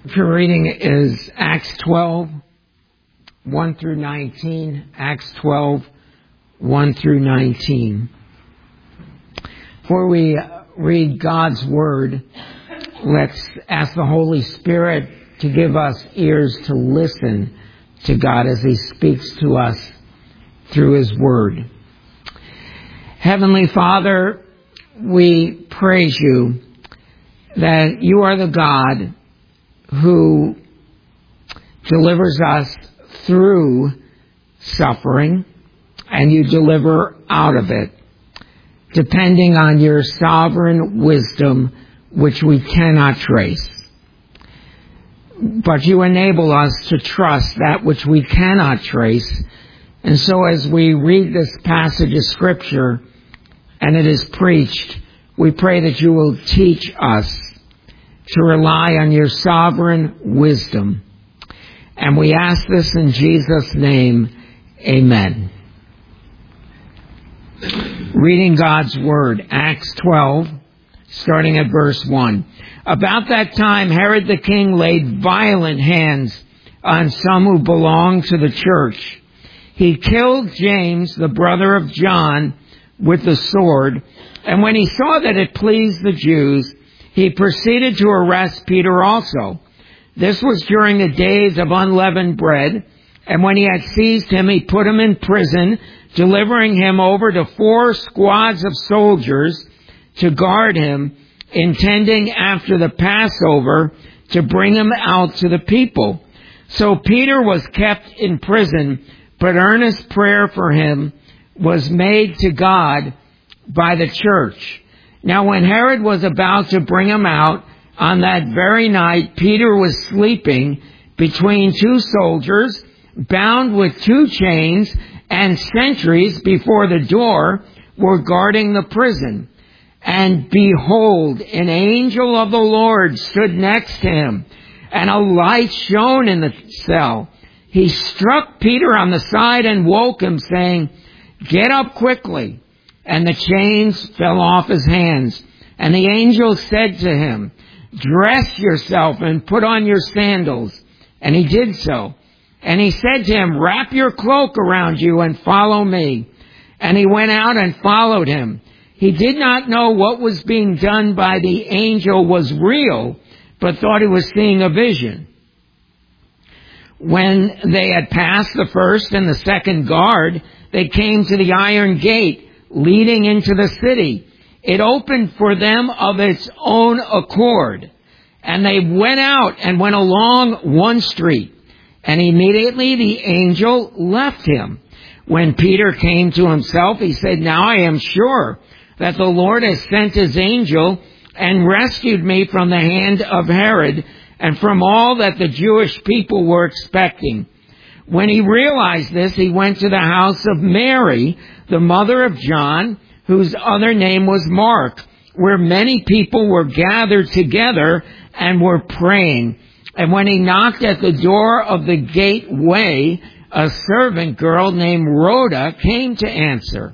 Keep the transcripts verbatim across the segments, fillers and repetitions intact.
Scripture reading is Acts twelve, one through nineteen. Acts twelve, one through nineteen. Before we read God's Word, let's ask the Holy Spirit to give us ears to listen to God as He speaks to us through His Word. Heavenly Father, we praise You that You are the God who delivers us through suffering, and You deliver out of it, depending on Your sovereign wisdom, which we cannot trace. But You enable us to trust that which we cannot trace. And so as we read this passage of Scripture, and it is preached, we pray that You will teach us to rely on Your sovereign wisdom. And we ask this in Jesus' name, amen. Reading God's Word, Acts twelve, starting at verse one. About that time, Herod the king laid violent hands on some who belonged to the church. He killed James, the brother of John, with the sword, and when he saw that it pleased the Jews, he proceeded to arrest Peter also. This was during the days of unleavened bread, and when he had seized him, he put him in prison, delivering him over to four squads of soldiers to guard him, intending after the Passover to bring him out to the people. So Peter was kept in prison, but earnest prayer for him was made to God by the church. Now when Herod was about to bring him out, on that very night Peter was sleeping between two soldiers, bound with two chains, and sentries before the door were guarding the prison. And behold, an angel of the Lord stood next to him, and a light shone in the cell. He struck Peter on the side and woke him, saying, "Get up quickly." And the chains fell off his hands. And the angel said to him, "Dress yourself and put on your sandals." And he did so. And he said to him, "Wrap your cloak around you and follow me." And he went out and followed him. He did not know what was being done by the angel was real, but thought he was seeing a vision. When they had passed the first and the second guard, they came to the iron gate leading into the city. It opened for them of its own accord, and they went out and went along one street, and immediately the angel left him. When Peter came to himself, he said, "Now I am sure that the Lord has sent His angel and rescued me from the hand of Herod and from all that the Jewish people were expecting." When he realized this, he went to the house of Mary, the mother of John, whose other name was Mark, where many people were gathered together and were praying. And when he knocked at the door of the gateway, a servant girl named Rhoda came to answer.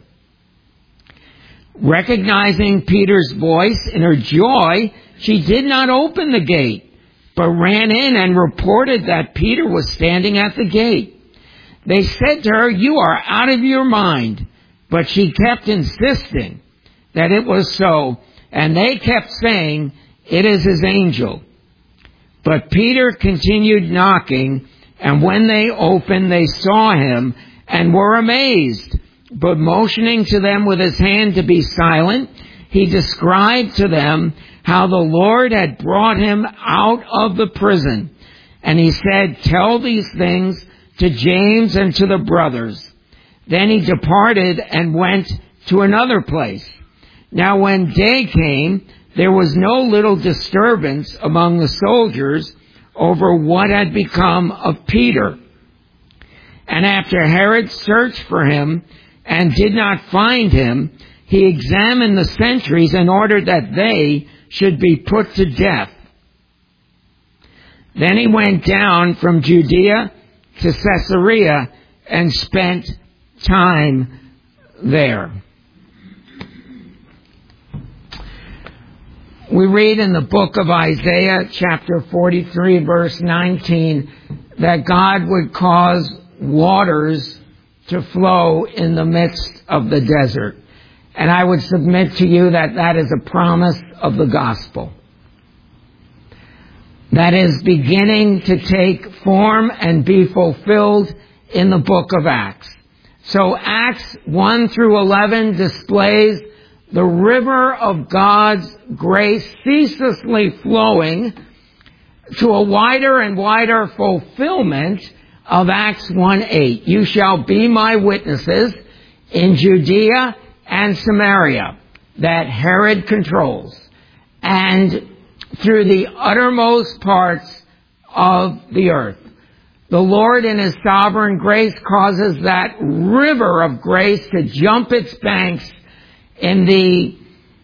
Recognizing Peter's voice, in her joy, she did not open the gate, but ran in and reported that Peter was standing at the gate. They said to her, "You are out of your mind." But she kept insisting that it was so, and they kept saying, "It is his angel." But Peter continued knocking, and when they opened, they saw him and were amazed. But motioning to them with his hand to be silent, he described to them how the Lord had brought him out of the prison. And he said, "Tell these things to James and to the brothers." Then he departed and went to another place. Now when day came, there was no little disturbance among the soldiers over what had become of Peter. And after Herod searched for him and did not find him, he examined the sentries and ordered that they should be put to death. Then he went down from Judea to Caesarea and spent time there. We read in the book of Isaiah, chapter forty-three, verse nineteen, that God would cause waters to flow in the midst of the desert. And I would submit to you that that is a promise of the gospel that is beginning to take form and be fulfilled in the book of Acts. So Acts one through eleven displays the river of God's grace ceaselessly flowing to a wider and wider fulfillment of Acts one eight. You shall be my witnesses in Judea and Samaria, that Herod controls, and through the uttermost parts of the earth. The Lord in His sovereign grace causes that river of grace to jump its banks in the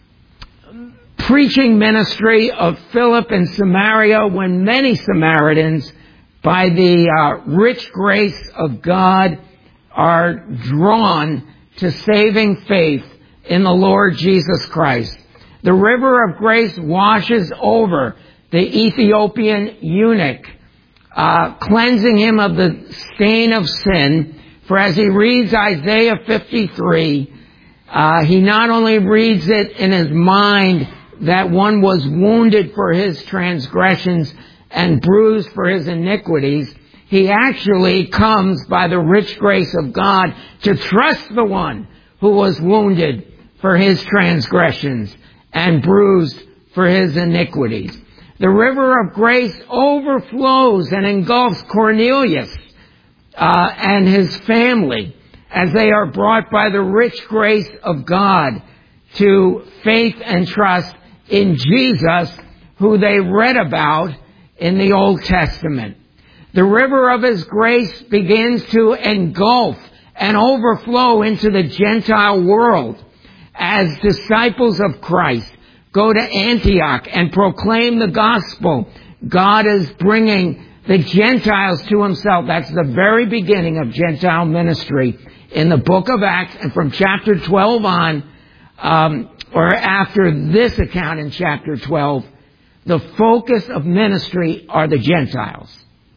preaching ministry of Philip in Samaria, when many Samaritans, by the uh, rich grace of God, are drawn to saving faith in the Lord Jesus Christ. The river of grace washes over the Ethiopian eunuch, uh, cleansing him of the stain of sin. For as he reads Isaiah fifty-three, uh, he not only reads it in his mind that one was wounded for his transgressions and bruised for his iniquities, he actually comes by the rich grace of God to trust the one who was wounded for his transgressions and bruised for his iniquities. The river of grace overflows and engulfs Cornelius uh, and his family as they are brought by the rich grace of God to faith and trust in Jesus, who they read about in the Old Testament. The river of His grace begins to engulf and overflow into the Gentile world as disciples of Christ go to Antioch and proclaim the gospel. God is bringing the Gentiles to Himself. That's the very beginning of Gentile ministry in the book of Acts. And from chapter twelve on, um, or after this account in chapter twelve, the focus of ministry are the Gentiles.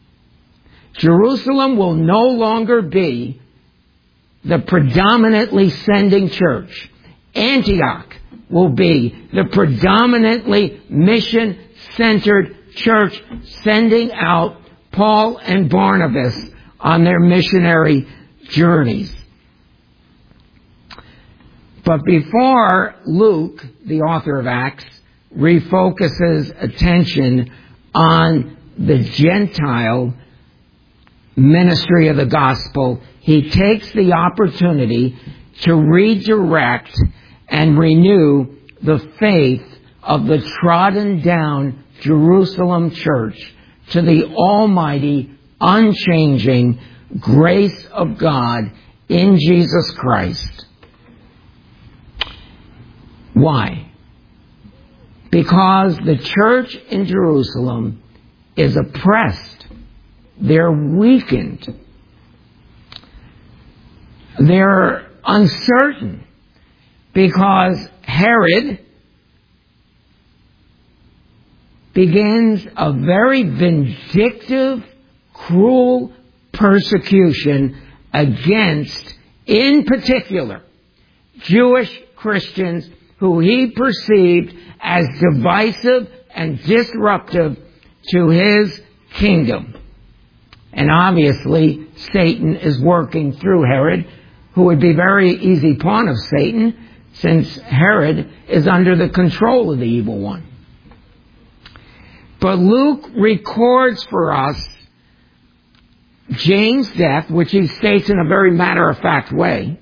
Jerusalem will no longer be the predominantly sending church. Antioch will be the predominantly mission-centered church, sending out Paul and Barnabas on their missionary journeys. But before Luke, the author of Acts, refocuses attention on the Gentile ministry of the gospel, he takes the opportunity to redirect and renew the faith of the trodden down Jerusalem church to the almighty, unchanging grace of God in Jesus Christ. Why? Because the church in Jerusalem is oppressed. They're weakened. They're uncertain because Herod begins a very vindictive, cruel persecution against, in particular, Jewish Christians who he perceived as divisive and disruptive to his kingdom. And obviously, Satan is working through Herod, who would be a very easy pawn of Satan, since Herod is under the control of the evil one. But Luke records for us James' death, which he states in a very matter-of-fact way.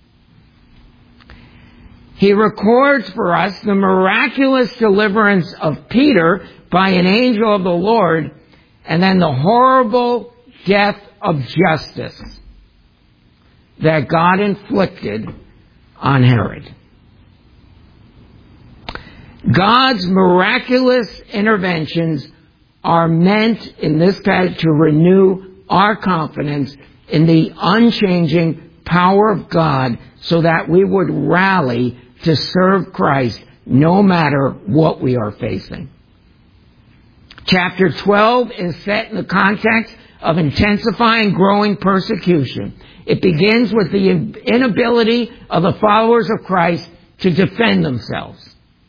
He records for us the miraculous deliverance of Peter by an angel of the Lord, and then the horrible death of justice that God inflicted on Herod. God's miraculous interventions are meant in this passage to renew our confidence in the unchanging power of God so that we would rally to serve Christ, no matter what we are facing. Chapter twelve is set in the context of intensifying, growing persecution. It begins with the inability of the followers of Christ to defend themselves.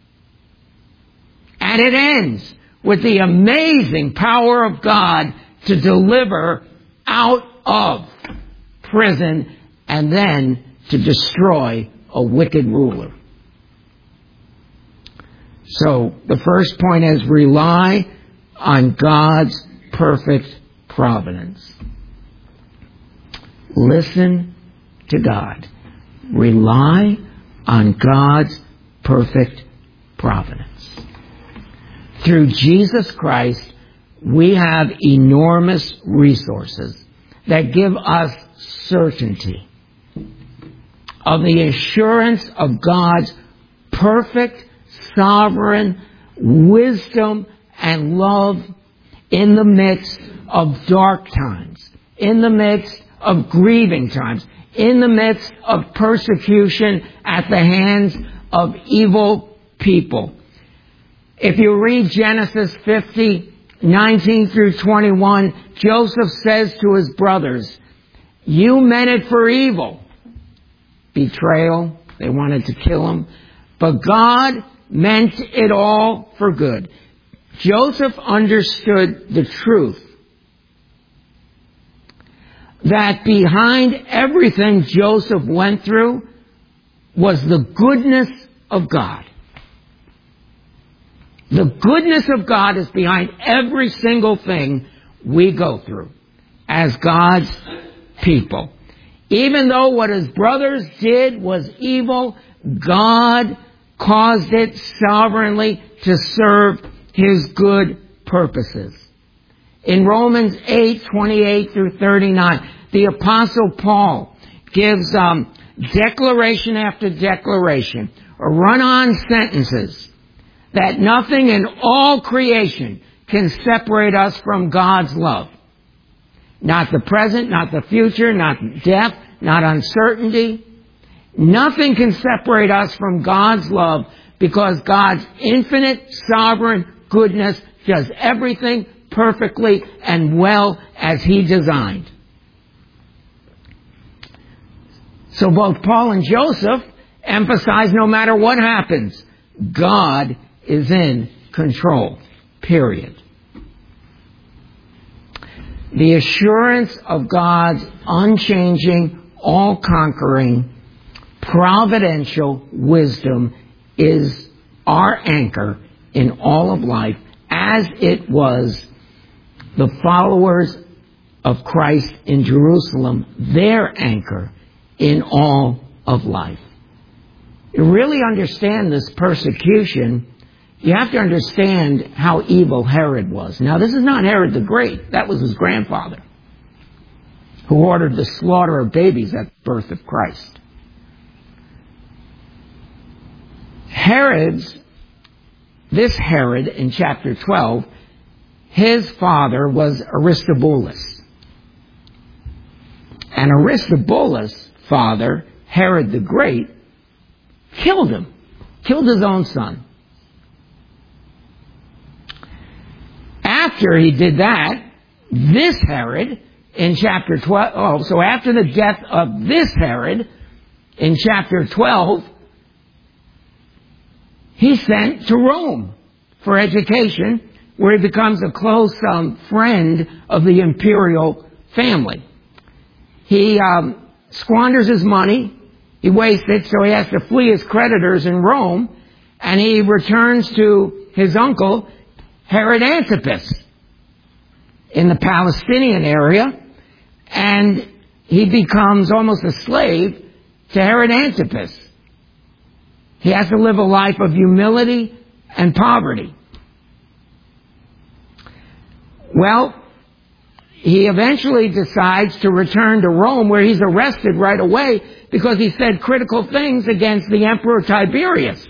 And it ends with the amazing power of God to deliver out of prison and then to destroy a wicked ruler. So the first point is rely on God's perfect providence. Listen to God. Rely on God's perfect providence. Through Jesus Christ, we have enormous resources that give us certainty of the assurance of God's perfect, sovereign wisdom and love in the midst of dark times, in the midst of grieving times, in the midst of persecution at the hands of evil people. If you read Genesis fifty, nineteen through twenty-one, Joseph says to his brothers, you meant it for evil. Betrayal, they wanted to kill him. But God meant it all for good. Joseph understood the truth that behind everything Joseph went through was the goodness of God. The goodness of God is behind every single thing we go through as God's people. Even though what his brothers did was evil, God caused it sovereignly to serve his good purposes. In Romans eight, twenty-eight through thirty-nine, the Apostle Paul gives um, declaration after declaration, or run-on sentences, that nothing in all creation can separate us from God's love. Not the present, not the future, not death, not uncertainty. Nothing can separate us from God's love because God's infinite, sovereign goodness does everything perfectly and well as he designed. So both Paul and Joseph emphasize no matter what happens, God is in control. Period. The assurance of God's unchanging, all-conquering, providential wisdom is our anchor in all of life, as it was the followers of Christ in Jerusalem, their anchor in all of life. To really understand this persecution, you have to understand how evil Herod was. Now, this is not Herod the Great. That was his grandfather, who ordered the slaughter of babies at the birth of Christ. Herod's, this Herod in chapter twelve, his father was Aristobulus. And Aristobulus' father, Herod the Great, killed him, killed his own son. After he did that, this Herod, in chapter twelve, oh, so after the death of this Herod, in chapter twelve, he's sent to Rome for education, where he becomes a close um, friend of the imperial family. He um, squanders his money, he wastes it, so he has to flee his creditors in Rome, and he returns to his uncle, Herod Antipas, in the Palestinian area, and he becomes almost a slave to Herod Antipas. He has to live a life of humility and poverty. Well, he eventually decides to return to Rome, where he's arrested right away because he said critical things against the Emperor Tiberius.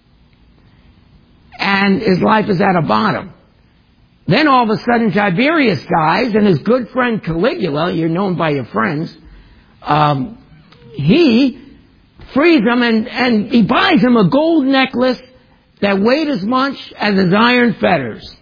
And his life is at a bottom. Then all of a sudden Tiberius dies, and his good friend Caligula, you're known by your friends, um, he frees him, and, and he buys him a gold necklace that weighed as much as his iron fetters.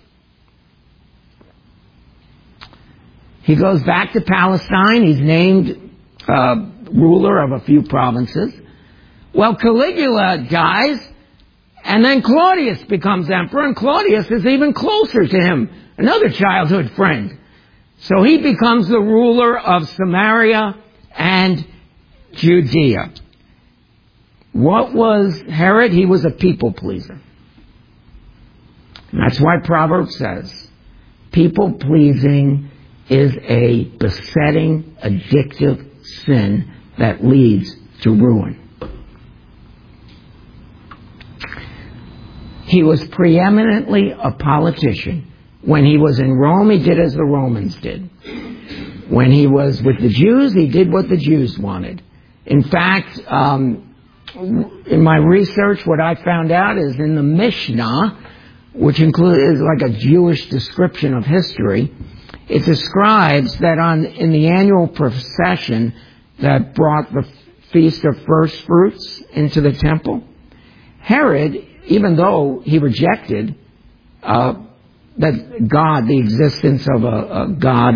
He goes back to Palestine. He's named uh, ruler of a few provinces. Well, Caligula dies, and then Claudius becomes emperor, and Claudius is even closer to him, another childhood friend. So he becomes the ruler of Samaria and Judea. What was Herod? He was a people pleaser. And that's why Proverbs says, people pleasing is a besetting, addictive sin that leads to ruin. He was preeminently a politician. When he was in Rome, he did as the Romans did. When he was with the Jews, he did what the Jews wanted. In fact, um, in my research, what I found out is in the Mishnah, which includes like a Jewish description of history, it describes that on in the annual procession that brought the Feast of First Fruits into the temple, Herod, even though he rejected uh, that God, the existence of a, a God,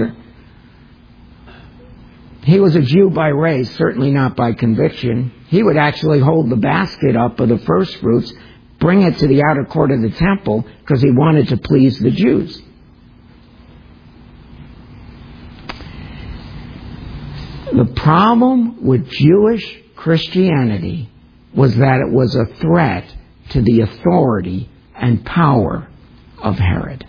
he was a Jew by race, certainly not by conviction. He would actually hold the basket up of the first fruits, bring it to the outer court of the temple, because he wanted to please the Jews. The problem with Jewish Christianity was that it was a threat to the authority and power of Herod.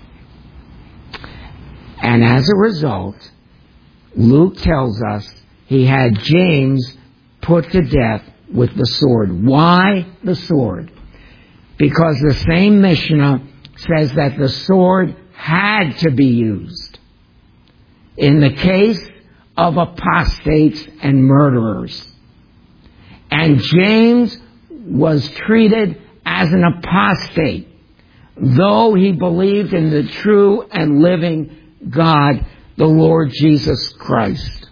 And as a result, Luke tells us he had James put to death with the sword. Why the sword? Because the same Mishnah says that the sword had to be used in the case of apostates and murderers. And James was treated as an apostate, though he believed in the true and living God, the Lord Jesus Christ.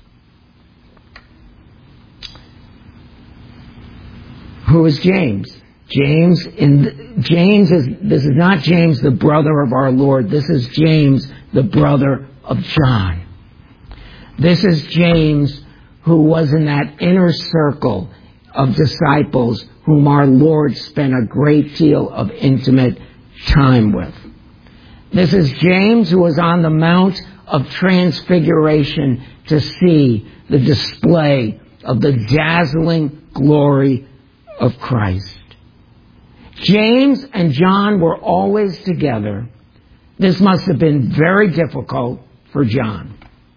Who is James? James in the, James is this is not James the brother of our Lord. This is James the brother of John. This is James who was in that inner circle of disciples whom our Lord spent a great deal of intimate time with. This is James who was on the Mount of Transfiguration to see the display of the dazzling glory of Christ. James and John were always together. This must have been very difficult for John.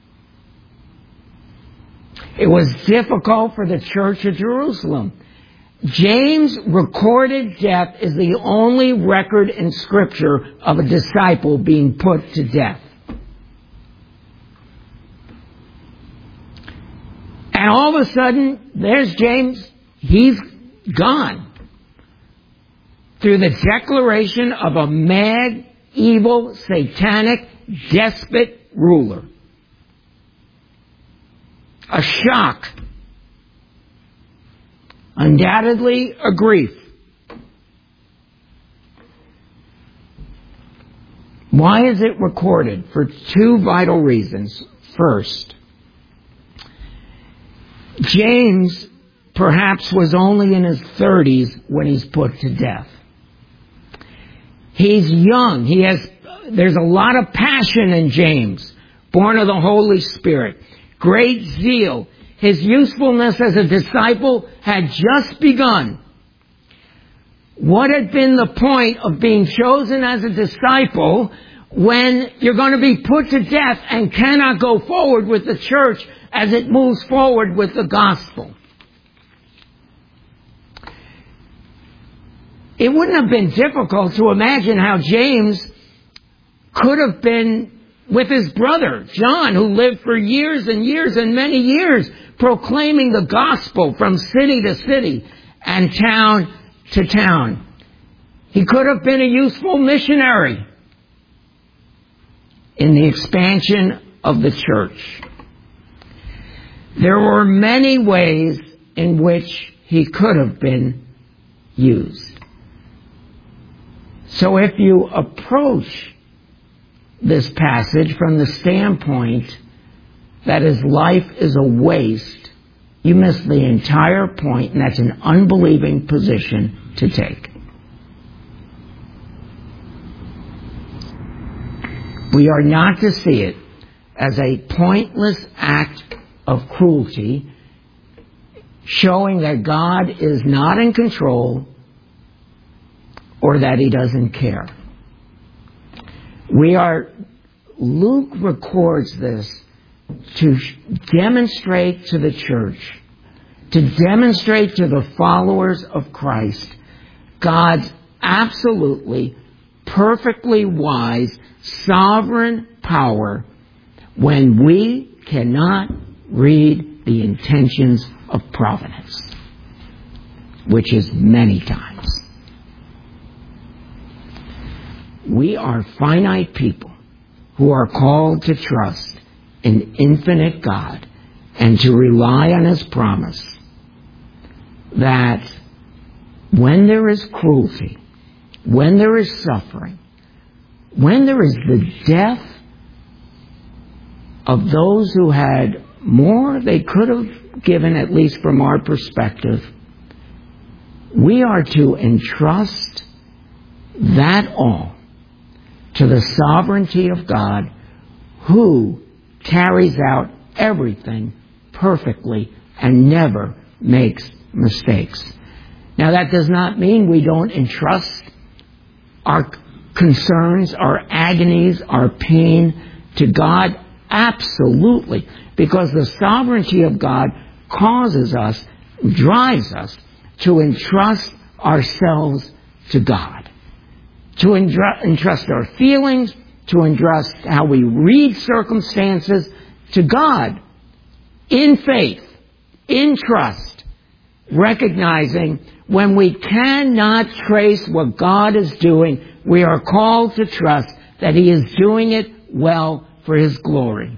It was difficult for the Church of Jerusalem. James' recorded death is the only record in Scripture of a disciple being put to death. And all of a sudden, there's James. He's gone. Through the declaration of a mad, evil, satanic, despot ruler. A shock. Undoubtedly a grief. Why is it recorded? For two vital reasons. First, James perhaps was only in his thirties when he's put to death. He's young. He has, there's a lot of passion in James, born of the Holy Spirit. Great zeal. His usefulness as a disciple had just begun. What had been the point of being chosen as a disciple when you're going to be put to death and cannot go forward with the church as it moves forward with the gospel? It wouldn't have been difficult to imagine how James could have been with his brother, John, who lived for years and years and many years proclaiming the gospel from city to city and town to town. He could have been a useful missionary in the expansion of the church. There were many ways in which he could have been used. So if you approach this passage from the standpoint that his life is a waste, you miss the entire point, and that's an unbelieving position to take. We are not to see it as a pointless act of cruelty, showing that God is not in control or that he doesn't care. We are, Luke records this to demonstrate to the church, to demonstrate to the followers of Christ, God's absolutely, perfectly wise, sovereign power when we cannot read the intentions of providence, which is many times. We are finite people who are called to trust in infinite God and to rely on his promise that when there is cruelty, when there is suffering, when there is the death of those who had more they could have given, at least from our perspective, we are to entrust that all to the sovereignty of God, who carries out everything perfectly and never makes mistakes. Now, that does not mean we don't entrust our concerns, our agonies, our pain to God. Absolutely. Because the sovereignty of God causes us, drives us to entrust ourselves to God. To entrust our feelings, to entrust how we read circumstances to God. In faith, in trust, recognizing when we cannot trace what God is doing, we are called to trust that he is doing it well for his glory.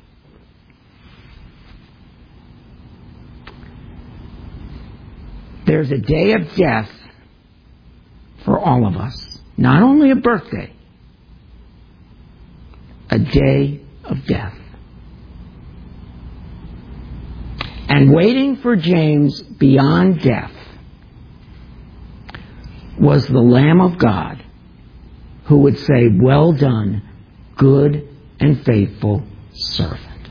There's a day of death for all of us. Not only a birthday, a day of death. And waiting for James beyond death was the Lamb of God who would say, "Well done, good and faithful servant."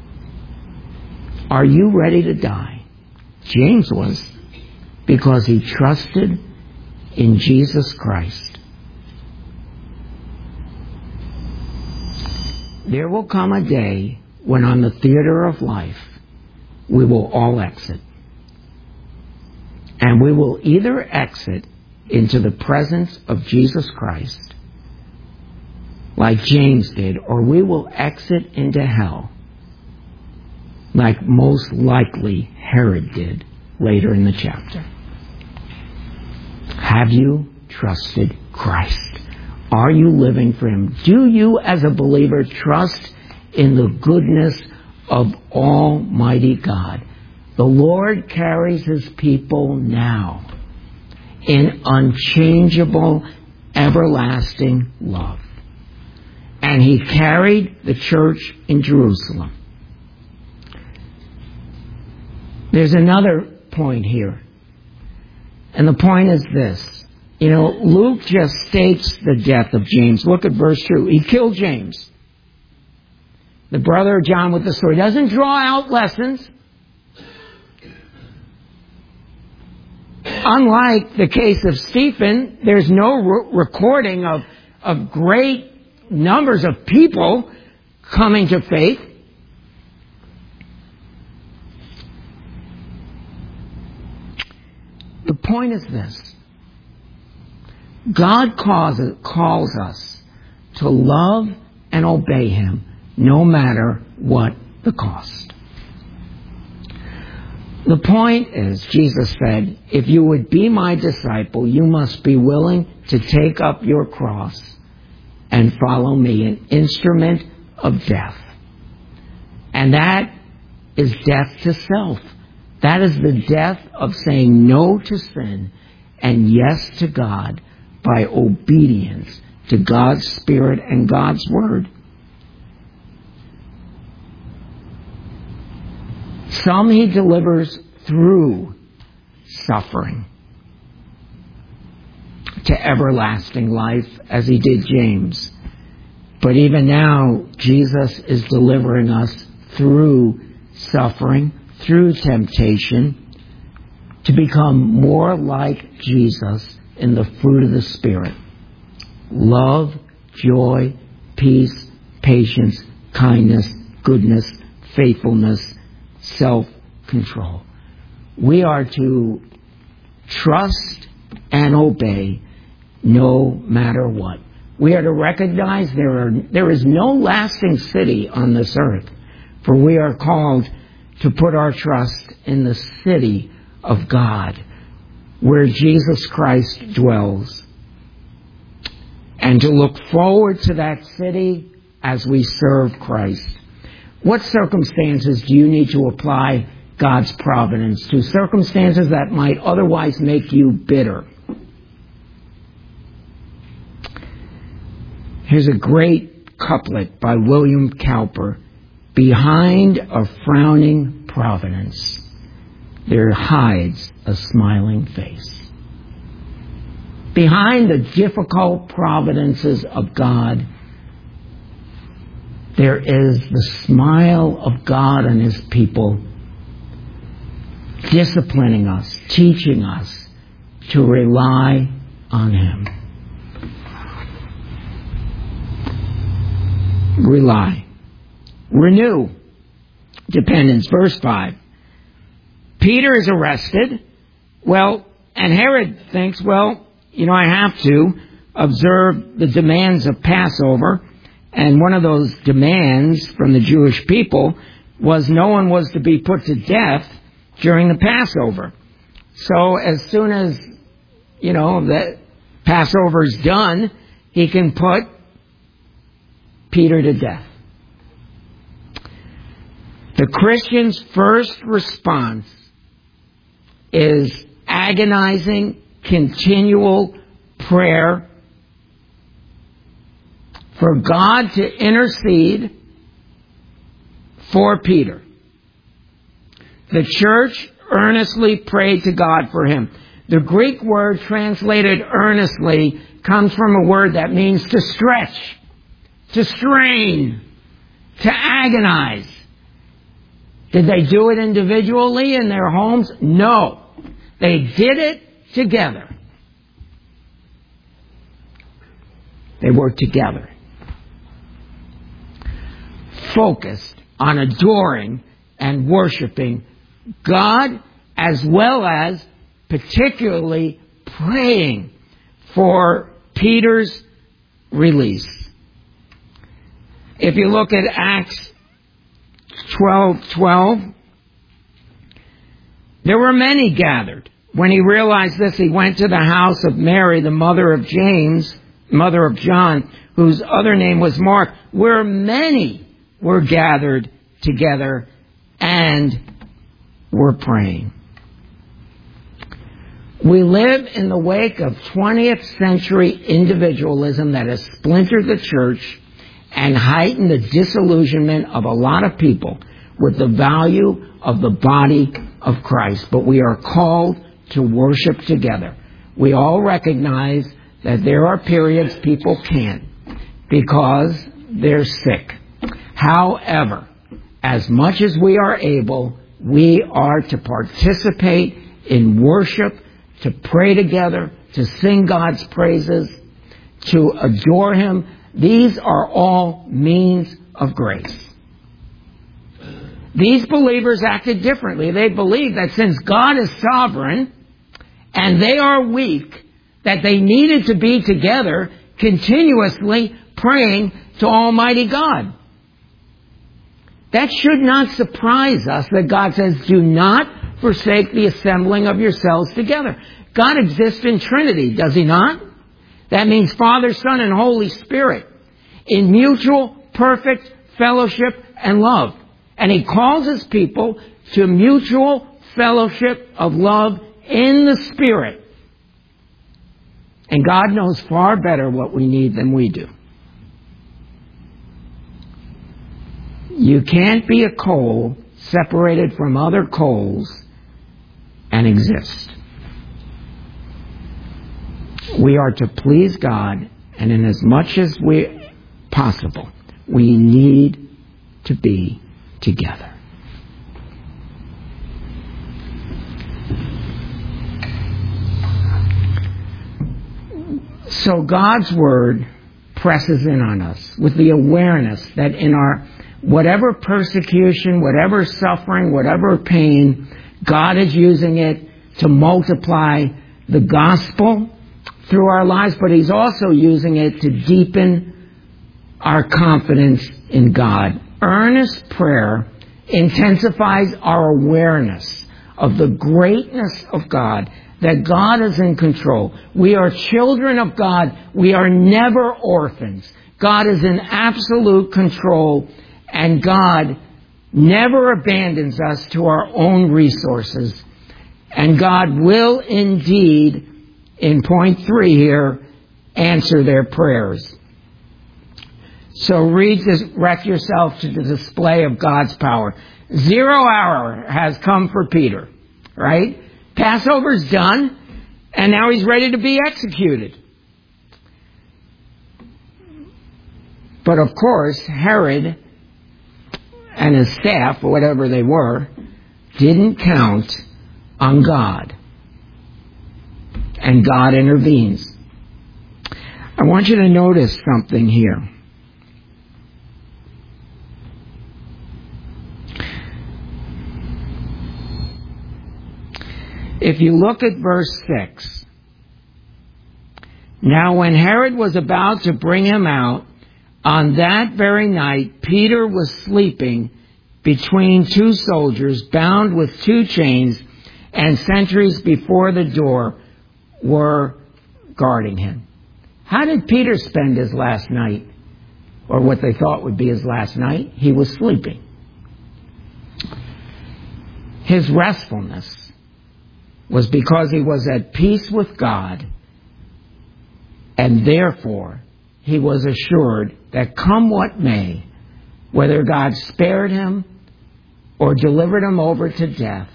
Are you ready to die? James was, because he trusted in Jesus Christ. There will come a day when on the theater of life we will all exit. And we will either exit into the presence of Jesus Christ, like James did, or we will exit into hell, like most likely Herod did later in the chapter. Have you trusted Christ? Are you living for him? Do you, as a believer, trust in the goodness of Almighty God? The Lord carries his people now in unchangeable, everlasting love. And he carried the church in Jerusalem. There's another point here. And the point is this. You know, Luke just states the death of James. Look at verse two. He killed James, the brother of John, with the sword. He doesn't draw out lessons. Unlike the case of Stephen, there's no re- recording of, of great numbers of people coming to faith. The point is this. God calls, calls us to love and obey him no matter what the cost. The point is, Jesus said, if you would be my disciple, you must be willing to take up your cross and follow me, an instrument of death. And that is death to self. That is the death of saying no to sin and yes to God by obedience to God's Spirit and God's Word. Some He delivers through suffering to everlasting life, as He did James. But even now, Jesus is delivering us through suffering, through temptation, to become more like Jesus in the fruit of the Spirit. Love, joy, peace, patience, kindness, goodness, faithfulness, self-control. We are to trust and obey no matter what. We are to recognize there are there is no lasting city on this earth, for we are called to put our trust in the city of God, where Jesus Christ dwells, and to look forward to that city as we serve Christ. What circumstances do you need to apply God's providence to? Circumstances that might otherwise make you bitter. Here's a great couplet by William Cowper. Behind a frowning providence, there hides a smiling face. Behind the difficult providences of God, there is the smile of God and His people, disciplining us, teaching us to rely on Him. Rely. Renew dependence. Verse five. Peter is arrested. Well, and Herod thinks, well, you know, I have to observe the demands of Passover. And one of those demands from the Jewish people was no one was to be put to death during the Passover. So as soon as, you know, the Passover's done, he can put Peter to death. The Christian's first response is agonizing, continual prayer for God to intercede for Peter. The church earnestly prayed to God for him. The Greek word translated earnestly comes from a word that means to stretch, to strain, to agonize. Did they do it individually in their homes? No. They did it together. They worked together, focused on adoring and worshiping God, as well as particularly praying for Peter's release. If you look at Acts twelve twelve, there were many gathered. When he realized this, he went to the house of Mary, the mother of James, mother of John, whose other name was Mark, where many were gathered together and were praying. We live in the wake of twentieth century individualism that has splintered the church and heightened the disillusionment of a lot of people with the value of the body of Christ. But we are called to worship together. We all recognize that there are periods people can't because they're sick. However, as much as we are able, we are to participate in worship, to pray together, to sing God's praises, to adore Him. These are all means of grace. These believers acted differently. They believed that since God is sovereign and they are weak, that they needed to be together continuously praying to Almighty God. That should not surprise us that God says, do not forsake the assembling of yourselves together. God exists in Trinity, does He not? That means Father, Son, and Holy Spirit in mutual, perfect fellowship and love. And He calls His people to mutual fellowship of love in the Spirit. And God knows far better what we need than we do. You can't be a coal separated from other coals and exist. We are to please God, and in as much as we possible, we need to be together. So God's Word presses in on us with the awareness that in our whatever persecution, whatever suffering, whatever pain, God is using it to multiply the gospel through our lives, but He's also using it to deepen our confidence in God. Earnest prayer intensifies our awareness of the greatness of God, that God is in control. We are children of God. We are never orphans. God is in absolute control, and God never abandons us to our own resources. And God will indeed, in point three here, answer their prayers. So read this, wreck yourself to the display of God's power. Zero hour has come for Peter, right? Passover's done, and now he's ready to be executed. But of course, Herod and his staff, or whatever they were, didn't count on God. And God intervenes. I want you to notice something here. If you look at verse six, now when Herod was about to bring him out, on that very night Peter was sleeping between two soldiers, bound with two chains, and sentries before the door were guarding him. How did Peter spend his last night, or what they thought would be his last night? He was sleeping. His restfulness was because he was at peace with God, and therefore he was assured that come what may, whether God spared him or delivered him over to death,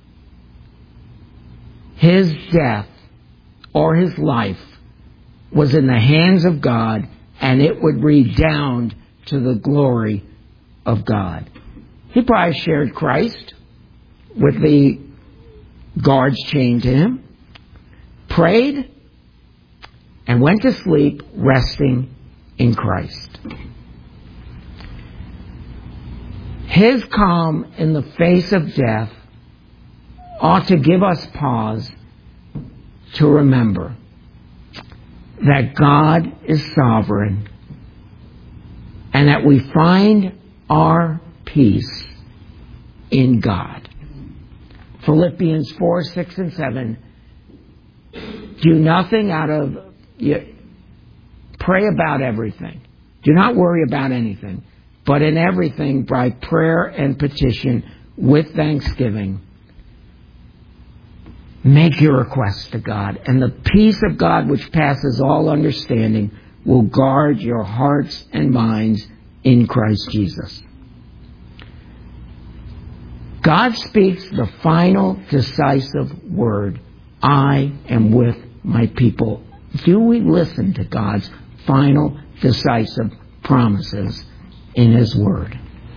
his death or his life was in the hands of God, and it would redound to the glory of God. He probably shared Christ with the guards chained to him, prayed, and went to sleep resting in Christ. His calm in the face of death ought to give us pause to remember that God is sovereign and that we find our peace in God. Philippians four, six, and seven. Do nothing out of... You, pray about everything. Do not worry about anything. But in everything, by prayer and petition, with thanksgiving, make your requests to God. And the peace of God, which passes all understanding, will guard your hearts and minds in Christ Jesus. God speaks the final decisive word. I am with my people. Do we listen to God's final decisive promises in His Word?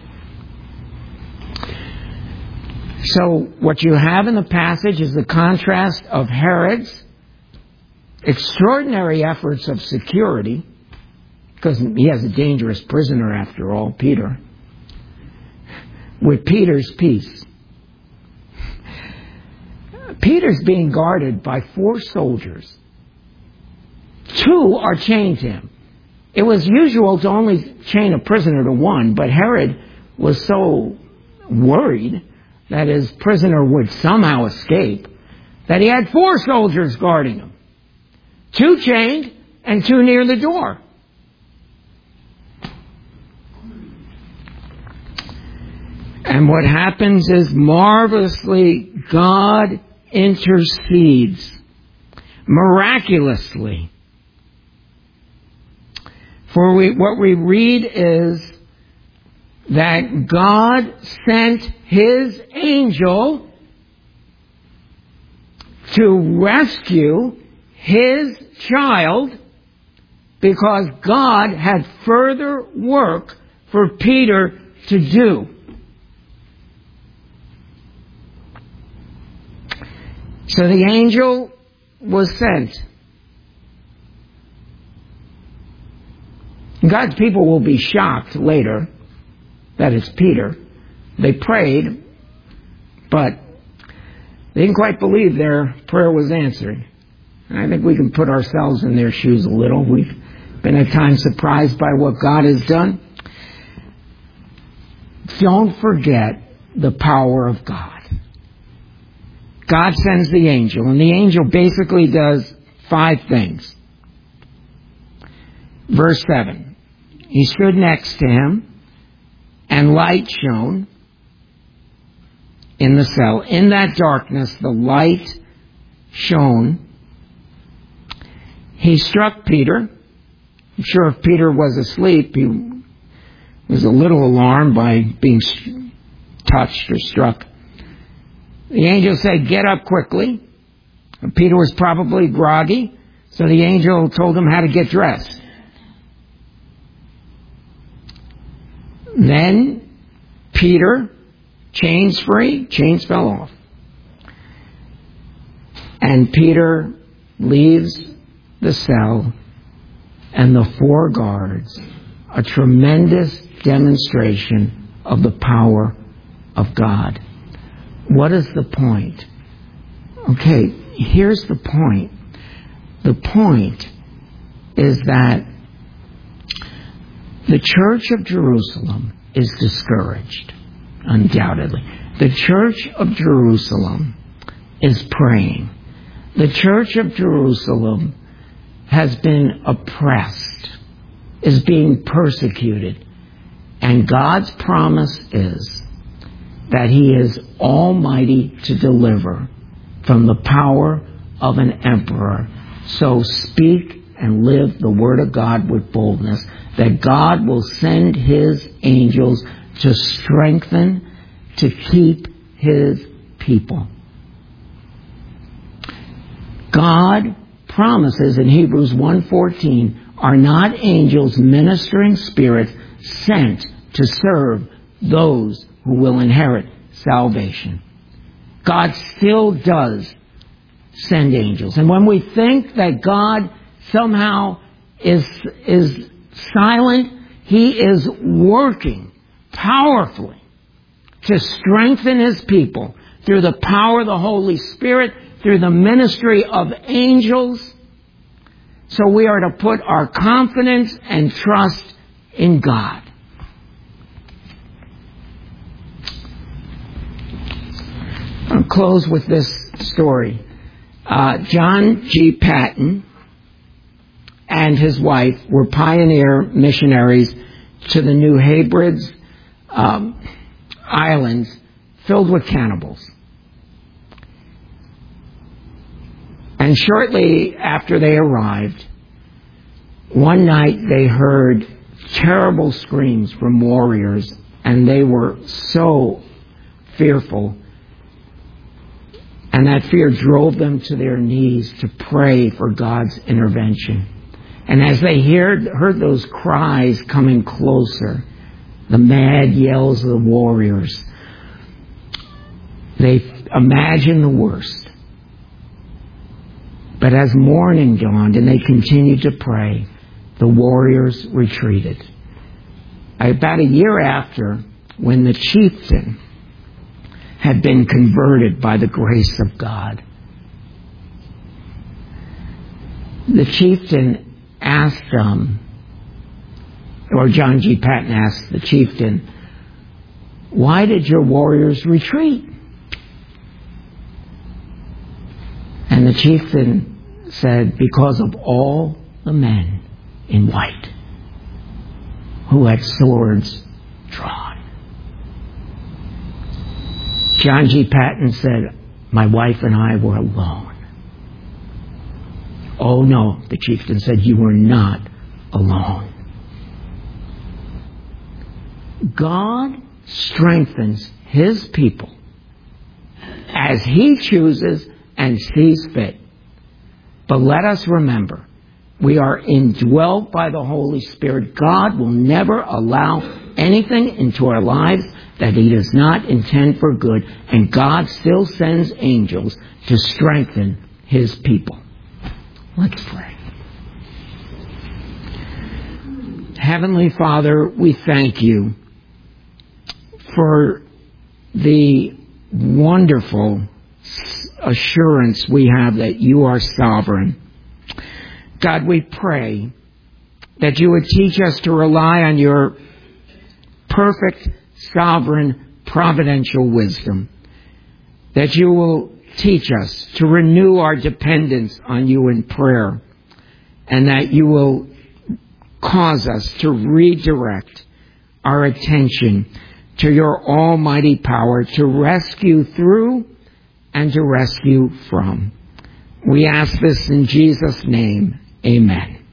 So what you have in the passage is the contrast of Herod's extraordinary efforts of security, because he has a dangerous prisoner after all, Peter, with Peter's peace. Peter's being guarded by four soldiers. Two are chained to him. It was usual to only chain a prisoner to one, but Herod was so worried that his prisoner would somehow escape that he had four soldiers guarding him. Two chained and two near the door. And what happens is marvelously God intercedes miraculously For we, what we read is that God sent His angel to rescue His child because God had further work for Peter to do. So the angel was sent. God's people will be shocked later that it's Peter. They prayed, but they didn't quite believe their prayer was answered. And I think we can put ourselves in their shoes a little. We've been at times surprised by what God has done. Don't forget the power of God. God sends the angel, and the angel basically does five things. Verse seven. He stood next to him, and light shone in the cell. In that darkness, the light shone. He struck Peter. I'm sure if Peter was asleep, he was a little alarmed by being touched or struck. The angel said, "Get up quickly." Peter was probably groggy, so the angel told him how to get dressed. Then Peter, chains free, chains fell off. And Peter leaves the cell, and the four guards, a tremendous demonstration of the power of God. What is the point? Okay, here's the point. The point is that the Church of Jerusalem is discouraged, undoubtedly. The Church of Jerusalem is praying. The Church of Jerusalem has been oppressed, is being persecuted. And God's promise is that He is almighty to deliver from the power of an emperor. So speak and live the word of God with boldness, that God will send His angels to strengthen, to keep His people. God promises in Hebrews one fourteen, are not angels ministering spirits sent to serve those who will inherit salvation? God still does send angels. And when we think that God somehow is, is silent, He is working powerfully to strengthen His people through the power of the Holy Spirit, through the ministry of angels. So we are to put our confidence and trust in God. I'll close with this story. Uh, John G. Patton and his wife were pioneer missionaries to the New Hebrides um, Islands filled with cannibals. And shortly after they arrived, one night they heard terrible screams from warriors, and they were so fearful. And that fear drove them to their knees to pray for God's intervention. And as they heard, heard those cries coming closer, the mad yells of the warriors, they imagined the worst. But as morning dawned and they continued to pray, the warriors retreated. About a year after, when the chieftain had been converted by the grace of God, the chieftain asked um, or John G. Patton asked the chieftain, "Why did your warriors retreat?" And the chieftain said, "Because of all the men in white who had swords drawn." John G. Patton said, "My wife and I were alone." "Oh no," the chieftain said, "you were not alone. God strengthens His people as He chooses and sees fit. But let us remember, we are indwelt by the Holy Spirit. God will never allow anything into our lives that He does not intend for good. And God still sends angels to strengthen His people. Let's pray. Heavenly Father, we thank You for the wonderful assurance we have that You are sovereign. God, we pray that You would teach us to rely on Your perfect, sovereign, providential wisdom. That You will teach us to renew our dependence on You in prayer. And that You will cause us to redirect our attention to Your almighty power to rescue through and to rescue from. We ask this in Jesus' name. Amen.